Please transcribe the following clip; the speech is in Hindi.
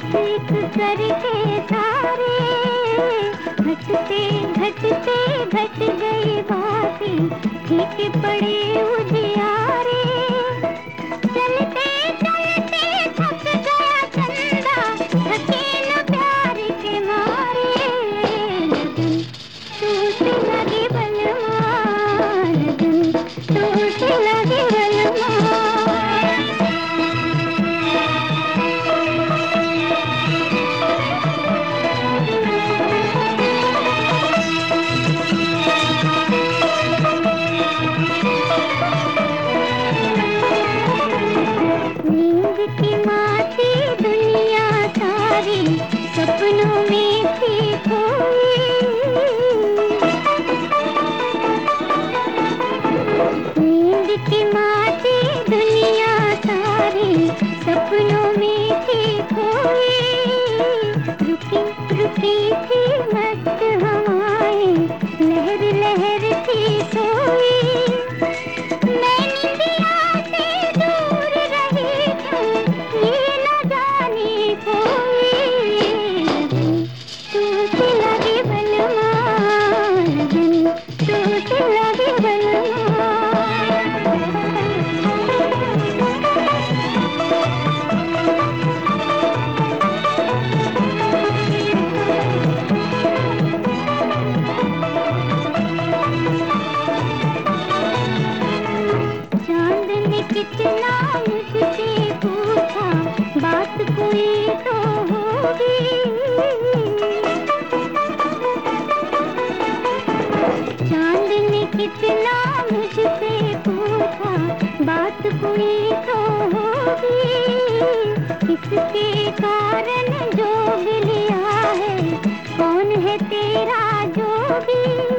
एक करके सारे घटते घटते घट गई बातें, फीके पड़े उजियारे। चलते चलते थक गया चंदा, थके न प्यार के मारे। लगन टूट लगी बलमा, लगन टूट लगी बलमा। नींद की माती दुनिया सारी, सपनों में थी खोई। नींद की माती दुनिया सारी, सपनों में थी खोई। रुकी रुकी थी मस्त हवाएं, लहर लहर थी सोई। मैं निंदिया से दूर रही हूँ, ये न जाने कोई। टूट लगी बलमा, लगन टूट लगी बलमा। चांद ने कितना मुझसे पूछा, बात कोई तो होगी। चांद ने कितना मुझसे पूछा, बात कोई तो होगी। किसके कारण जोग लिया है, कौन है तेरा जोगी।